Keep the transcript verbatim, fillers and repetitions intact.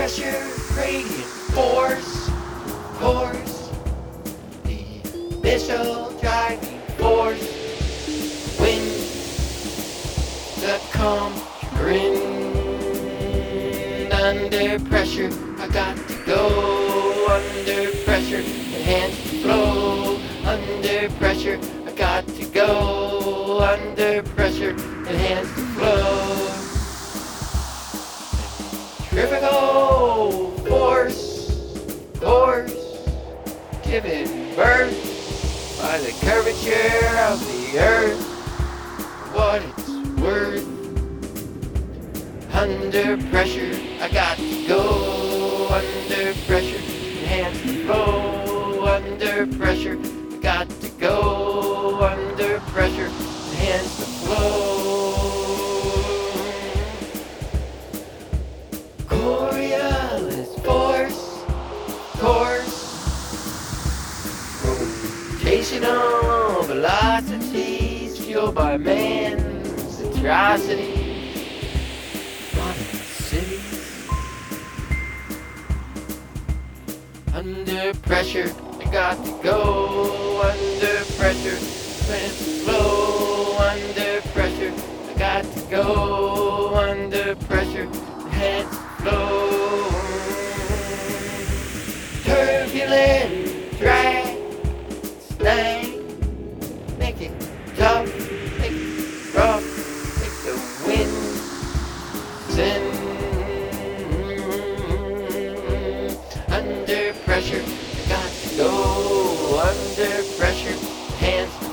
pressure, gradient force, course, the initial driving force, wind, succumb, grin, under pressure, I got to go, under pressure, enhance the flow, under pressure, I got to go, under pressure, enhance the flow. Centrifugal force, course, given birth by the curvature of the earth, what it's worth. Under pressure, I got to go, under pressure, enhance the flow, under pressure, I got to go, under pressure, enhance the flow. Coriolis force, course, rotational velocities fueled by man's atrocity. Under pressure, I got to go, under pressure, enhance the flow, under pressure, I got to go, under pressure, enhance the flow. Turbulent drag, snag, make it tough, make it rough, make the wind send. Under pressure, I got to go, under pressure, hands